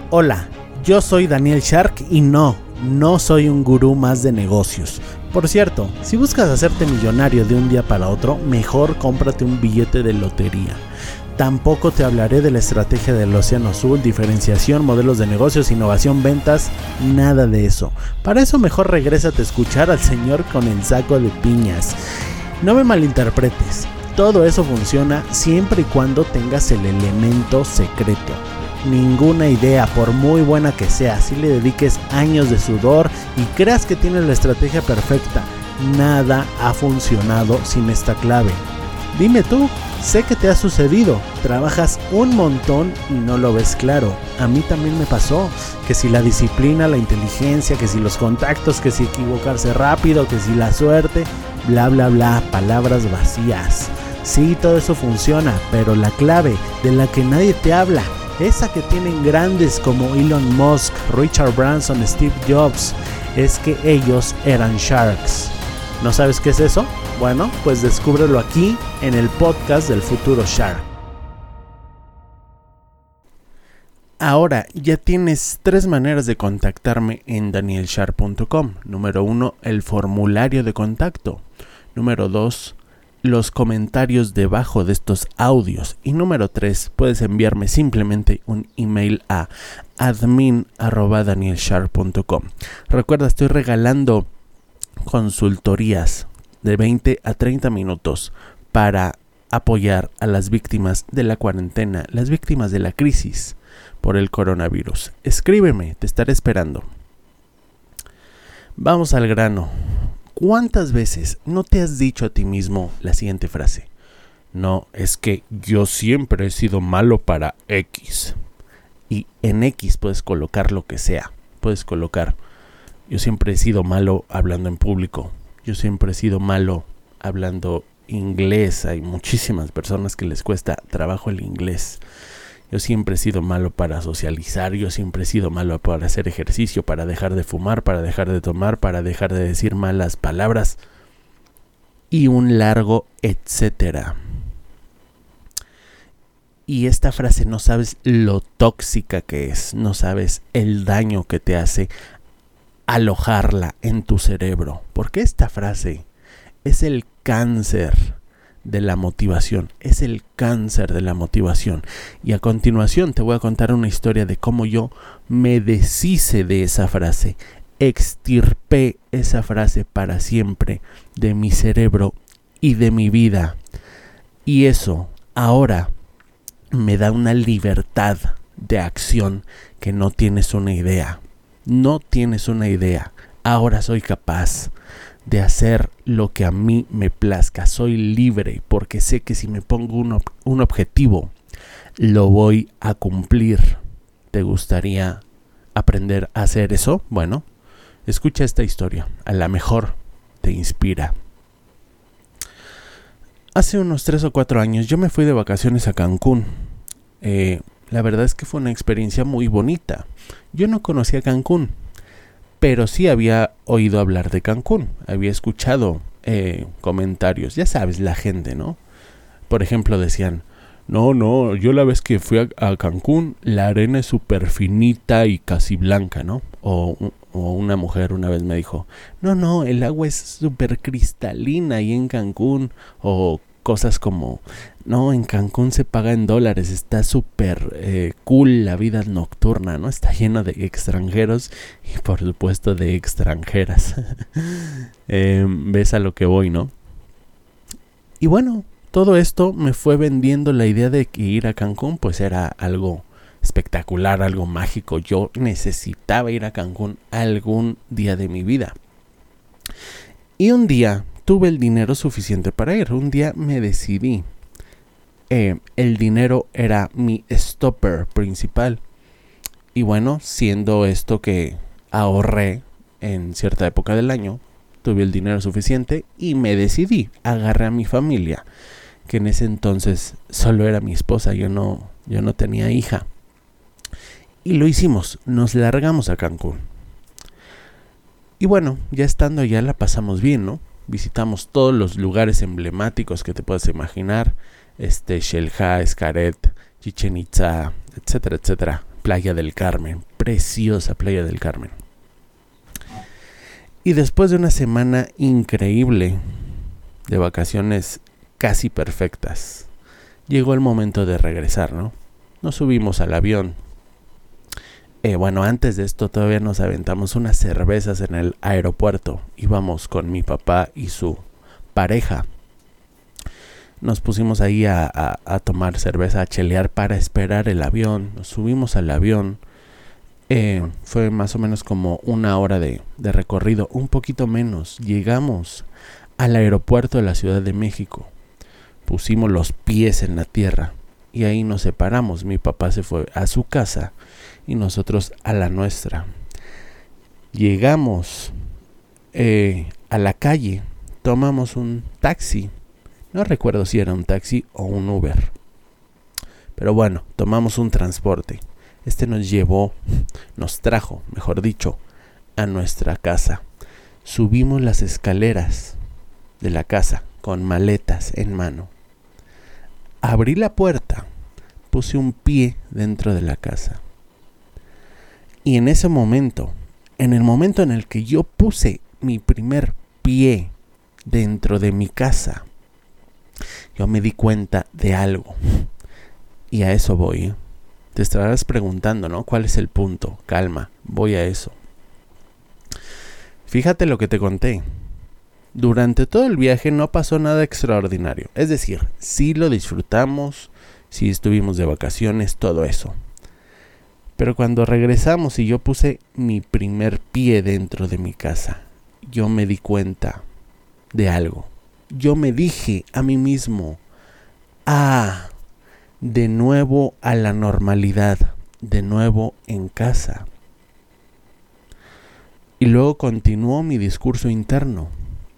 Hola, yo soy Daniel Shark y no soy un gurú más de negocios. Por cierto, si buscas hacerte millonario de un día para otro, mejor cómprate un billete de lotería. Tampoco te hablaré de la estrategia del Océano Azul, diferenciación, modelos de negocios, innovación, ventas, nada de eso. Para eso mejor regrésate a escuchar al señor con el saco de piñas. No me malinterpretes, todo eso funciona siempre y cuando tengas el elemento secreto. Ninguna idea, por muy buena que sea, si le dediques años de sudor y creas que tienes la estrategia perfecta, nada ha funcionado sin esta clave. Dime tú, sé que te ha sucedido, trabajas un montón y no lo ves claro. A mí también me pasó, que si la disciplina, la inteligencia, que si los contactos, que si equivocarse rápido, que si la suerte, bla bla bla, palabras vacías. Sí, todo eso funciona, pero la clave de la que nadie te habla, esa que tienen grandes como Elon Musk, Richard Branson, Steve Jobs, es que ellos eran sharks. ¿No sabes qué es eso? Bueno, pues descúbrelo aquí en el podcast del futuro Shark. Ahora ya tienes 3 maneras de contactarme en danielshark.com. Número 1, el formulario de contacto. Número 2, los comentarios debajo de estos audios. Y número 3, puedes enviarme simplemente un email a admin@danielshark.com. Recuerda, estoy regalando consultorías de 20 a 30 minutos para apoyar a las víctimas de la cuarentena, las víctimas de la crisis por el coronavirus. Escríbeme, te estaré esperando. Vamos al grano. ¿Cuántas veces no te has dicho a ti mismo la siguiente frase? No, es que yo siempre he sido malo para X. Y en X puedes colocar lo que sea. Puedes colocar, yo siempre he sido malo hablando en público. Yo siempre he sido malo hablando inglés. Hay muchísimas personas que les cuesta trabajo el inglés. Yo siempre he sido malo para socializar. Yo siempre he sido malo para hacer ejercicio, para dejar de fumar, para dejar de tomar, para dejar de decir malas palabras. Y un largo etcétera. Y esta frase no sabes lo tóxica que es. No sabes el daño que te hace alojarla en tu cerebro, porque esta frase es el cáncer de la motivación, es el cáncer de la motivación. Y a continuación te voy a contar una historia de cómo yo me deshice de esa frase, extirpé esa frase para siempre de mi cerebro y de mi vida. Y eso ahora me da una libertad de acción que no tienes una idea. No tienes una idea. Ahora soy capaz de hacer lo que a mí me plazca. Soy libre porque sé que si me pongo un objetivo, lo voy a cumplir. ¿Te gustaría aprender a hacer eso? Bueno, escucha esta historia. A lo mejor te inspira. Hace unos 3 o 4 años yo me fui de vacaciones a Cancún. La verdad es que fue una experiencia muy bonita. Yo no conocía Cancún, pero sí había oído hablar de Cancún. Había escuchado comentarios. Ya sabes, la gente, ¿no? Por ejemplo, decían, no, yo la vez que fui a Cancún, la arena es súper finita y casi blanca, ¿no? O una mujer una vez me dijo, no, el agua es súper cristalina ahí en Cancún. O cosas como, no, en Cancún se paga en dólares, está súper cool la vida nocturna, ¿no? Está lleno de extranjeros y por supuesto de extranjeras. Ves a lo que voy, ¿no? Y bueno, todo esto me fue vendiendo la idea de que ir a Cancún pues era algo espectacular, algo mágico. Yo necesitaba ir a Cancún algún día de mi vida. Y un día tuve el dinero suficiente para ir. Un día me decidí. El dinero era mi stopper principal. Y bueno, siendo esto que ahorré en cierta época del año, tuve el dinero suficiente y me decidí. Agarré a mi familia, que en ese entonces solo era mi esposa. Yo no tenía hija. Y lo hicimos. Nos largamos a Cancún. Y bueno, ya estando allá la pasamos bien, ¿no? Visitamos todos los lugares emblemáticos que te puedas imaginar. Xel-Há, Xcaret, Chichén Itzá, etcétera, etcétera. Playa del Carmen, preciosa Playa del Carmen. Y después de una semana increíble de vacaciones casi perfectas, llegó el momento de regresar, ¿no? Nos subimos al avión. Antes de esto todavía nos aventamos unas cervezas en el aeropuerto. Íbamos con mi papá y su pareja. Nos pusimos ahí a tomar cerveza, a chelear para esperar el avión. Nos subimos al avión. Fue más o menos como 1 hora de recorrido, un poquito menos. Llegamos al aeropuerto de la Ciudad de México. Pusimos los pies en la tierra y ahí nos separamos. Mi papá se fue a su casa y nosotros a la nuestra. Llegamos a la calle, tomamos un taxi. No recuerdo si era un taxi o un Uber. Pero bueno, tomamos un transporte. Este nos trajo, mejor dicho, a nuestra casa. Subimos las escaleras de la casa con maletas en mano. Abrí la puerta, puse un pie dentro de la casa. Y en ese momento, en el momento en el que yo puse mi primer pie dentro de mi casa, yo me di cuenta de algo. Y a eso voy. Te estarás preguntando, ¿no? ¿Cuál es el punto? Calma, voy a eso. Fíjate lo que te conté. Durante todo el viaje no pasó nada extraordinario. Es decir, sí lo disfrutamos, sí estuvimos de vacaciones, todo eso. Pero cuando regresamos y yo puse mi primer pie dentro de mi casa, yo me di cuenta de algo. Yo me dije a mí mismo, de nuevo a la normalidad, de nuevo en casa. Y luego continuó mi discurso interno.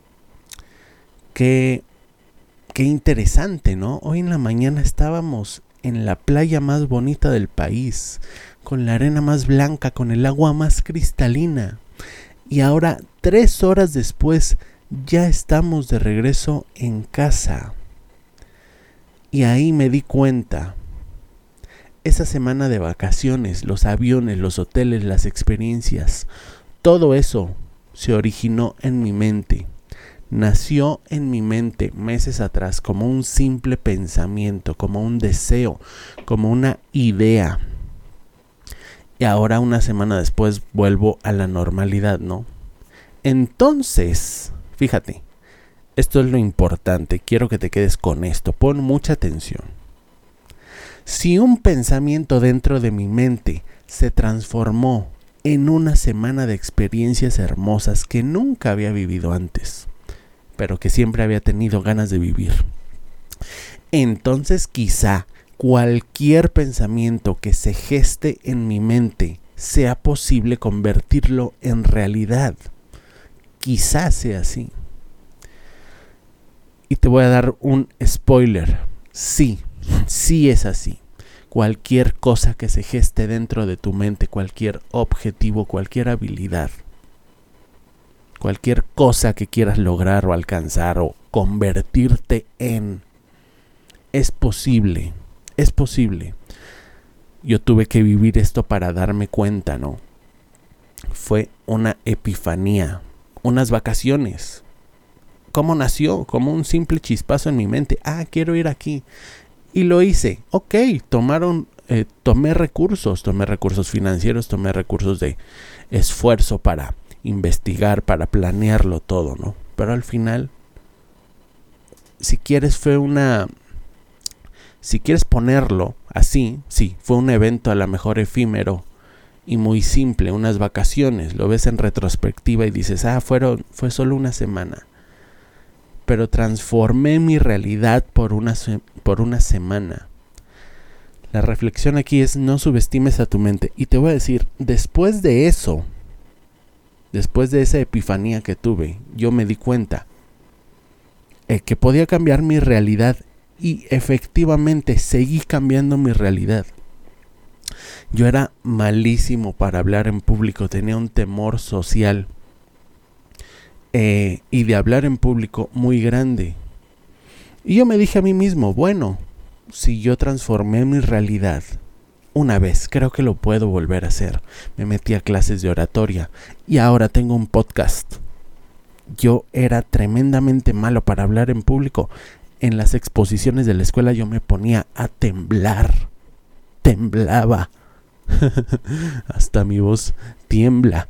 Qué interesante, ¿no? Hoy en la mañana estábamos en la playa más bonita del país, con la arena más blanca, con el agua más cristalina. Y ahora, 3 horas después, ya estamos de regreso en casa. Y ahí me di cuenta. Esa semana de vacaciones, los aviones, los hoteles, las experiencias, todo eso se originó en mi mente. Nació en mi mente meses atrás como un simple pensamiento, como un deseo, como una idea. Y ahora, una semana después, vuelvo a la normalidad, ¿no? Entonces, fíjate, esto es lo importante, quiero que te quedes con esto, pon mucha atención. Si un pensamiento dentro de mi mente se transformó en una semana de experiencias hermosas que nunca había vivido antes, pero que siempre había tenido ganas de vivir, entonces quizá cualquier pensamiento que se geste en mi mente sea posible convertirlo en realidad. Quizás sea así. Y te voy a dar un spoiler. Sí es así. Cualquier cosa que se geste dentro de tu mente, cualquier objetivo, cualquier habilidad, cualquier cosa que quieras lograr o alcanzar o convertirte en, es posible. Es posible. Yo tuve que vivir esto para darme cuenta, ¿no? Fue una epifanía, unas vacaciones. ¿Cómo nació? Como un simple chispazo en mi mente. Quiero ir aquí. Y lo hice. Ok, tomé recursos financieros, tomé recursos de esfuerzo para investigar, para planearlo todo, ¿no? Pero al final, si quieres ponerlo así, sí, fue un evento a lo mejor efímero y muy simple, unas vacaciones. Lo ves en retrospectiva y dices, fue solo una semana. Pero transformé mi realidad por una semana. La reflexión aquí es: no subestimes a tu mente. Y te voy a decir, después de esa epifanía que tuve, yo me di cuenta que podía cambiar mi realidad. Y efectivamente seguí cambiando mi realidad. Yo era malísimo para hablar en público, tenía un temor social y de hablar en público muy grande. Y yo me dije a mí mismo, bueno, si yo transformé mi realidad una vez, creo que lo puedo volver a hacer. Me metí a clases de oratoria y ahora tengo un podcast. Yo era tremendamente malo para hablar en público. En las exposiciones de la escuela yo me ponía a temblar. Temblaba. Hasta mi voz tiembla.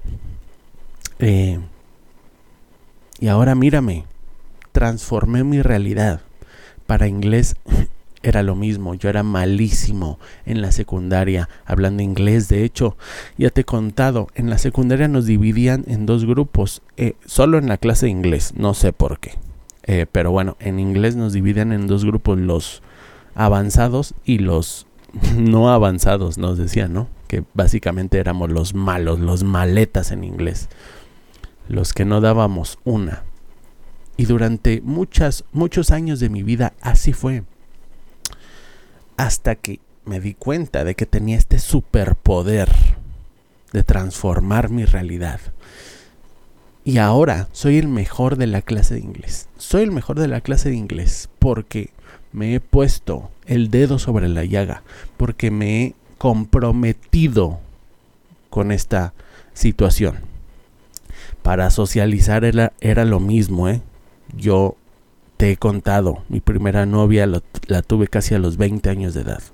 Y ahora mírame. Transformé mi realidad. Para inglés era lo mismo. Yo era malísimo en la secundaria hablando inglés. De hecho, ya te he contado, en la secundaria nos dividían en 2 grupos. Solo en la clase de inglés. No sé por qué. Pero bueno, en inglés nos dividen en 2 grupos, los avanzados y los no avanzados, nos decían, ¿no? Que básicamente éramos los malos, los maletas en inglés, los que no dábamos una. Y durante muchos años de mi vida así fue, hasta que me di cuenta de que tenía este superpoder de transformar mi realidad. Y ahora soy el mejor de la clase de inglés. Soy el mejor de la clase de inglés porque me he puesto el dedo sobre la llaga, porque me he comprometido con esta situación. Para socializar era lo mismo, Yo te he contado, mi primera novia la tuve casi a los 20 años de edad.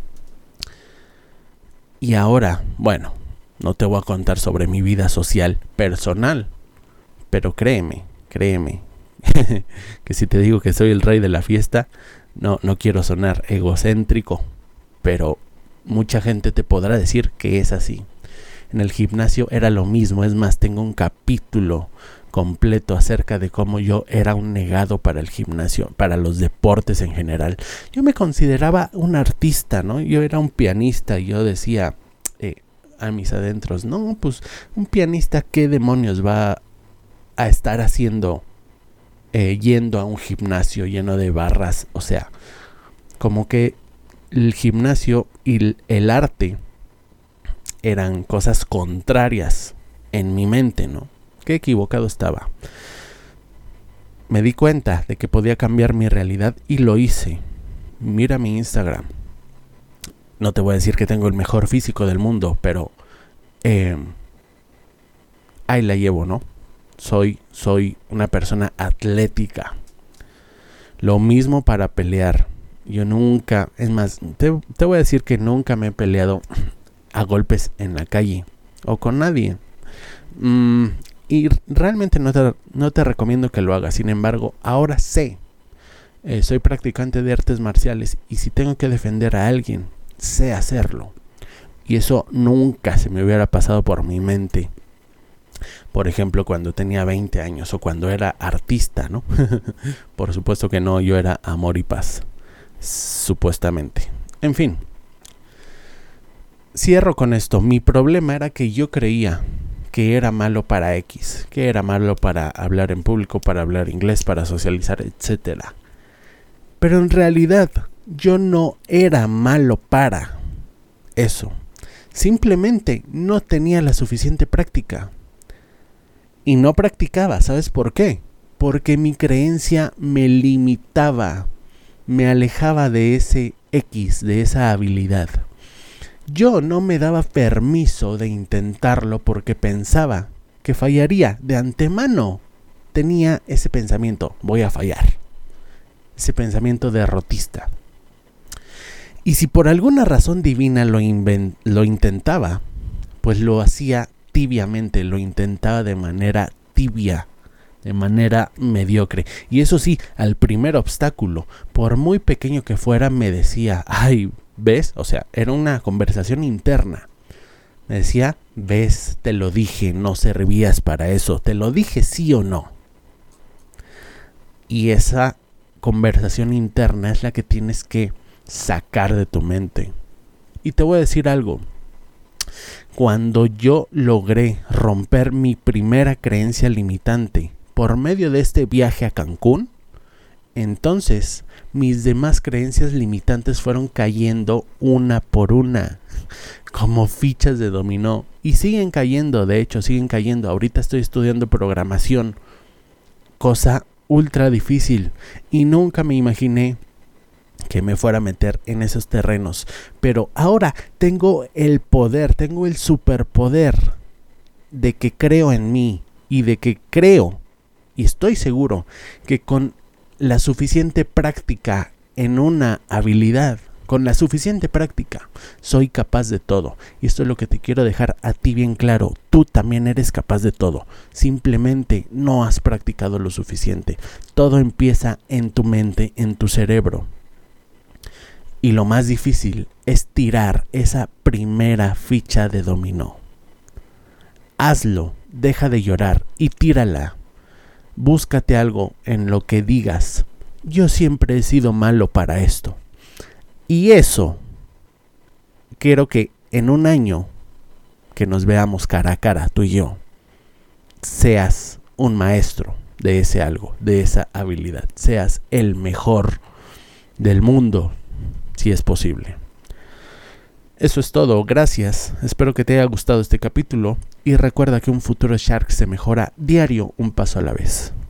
Y ahora, bueno, no te voy a contar sobre mi vida social personal, pero créeme, que si te digo que soy el rey de la fiesta, no quiero sonar egocéntrico, pero mucha gente te podrá decir que es así. En el gimnasio era lo mismo, es más, tengo un capítulo completo acerca de cómo yo era un negado para el gimnasio, para los deportes en general. Yo me consideraba un artista, ¿no? Yo era un pianista y yo decía a mis adentros, no, pues un pianista, ¿qué demonios va a estar haciendo yendo a un gimnasio lleno de barras? O sea, como que el gimnasio y el arte eran cosas contrarias en mi mente, ¿no? Qué equivocado estaba. Me di cuenta de que podía cambiar mi realidad y lo hice. Mira mi Instagram. No te voy a decir que tengo el mejor físico del mundo, pero ahí la llevo, ¿no? Soy una persona atlética. Lo mismo para pelear. Yo nunca, es más, te voy a decir que nunca me he peleado a golpes en la calle o con nadie. Y realmente no te recomiendo que lo hagas. Sin embargo, ahora sé. Soy practicante de artes marciales y si tengo que defender a alguien, sé hacerlo. Y eso nunca se me hubiera pasado por mi mente. Por ejemplo, cuando tenía 20 años o cuando era artista, ¿no? Por supuesto que no, yo era amor y paz. Supuestamente. En fin. Cierro con esto. Mi problema era que yo creía que era malo para X, que era malo para hablar en público, para hablar inglés, para socializar, etc. Pero en realidad yo no era malo para eso. Simplemente no tenía la suficiente práctica. Y no practicaba, ¿sabes por qué? Porque mi creencia me limitaba, me alejaba de ese X, de esa habilidad. Yo no me daba permiso de intentarlo porque pensaba que fallaría de antemano. Tenía ese pensamiento, voy a fallar. Ese pensamiento derrotista. Y si por alguna razón divina lo intentaba, pues lo hacía tibiamente, lo intentaba de manera tibia, de manera mediocre. Y eso sí, al primer obstáculo, por muy pequeño que fuera, me decía, ay, ¿ves? O sea, era una conversación interna. Me decía, ¿ves? Te lo dije, no servías para eso. Te lo dije, sí o no. Y esa conversación interna es la que tienes que sacar de tu mente. Y te voy a decir algo. Cuando yo logré romper mi primera creencia limitante por medio de este viaje a Cancún, entonces mis demás creencias limitantes fueron cayendo una por una, como fichas de dominó. Y siguen cayendo, de hecho, siguen cayendo. Ahorita estoy estudiando programación, cosa ultra difícil. Y nunca me imaginé que me fuera a meter en esos terrenos. Pero ahora tengo el poder, tengo el superpoder de que creo en mí y de que creo y estoy seguro que con la suficiente práctica en una habilidad, con la suficiente práctica, soy capaz de todo. Y esto es lo que te quiero dejar a ti bien claro. Tú también eres capaz de todo. Simplemente no has practicado lo suficiente. Todo empieza en tu mente, en tu cerebro. Y lo más difícil es tirar esa primera ficha de dominó. Hazlo, deja de llorar y tírala. Búscate algo en lo que digas: yo siempre he sido malo para esto. Y eso, quiero que en un año que nos veamos cara a cara, tú y yo, seas un maestro de ese algo, de esa habilidad. Seas el mejor del mundo, si es posible. Eso es todo, gracias. Espero que te haya gustado este capítulo y recuerda que un futuro Shark se mejora diario, un paso a la vez.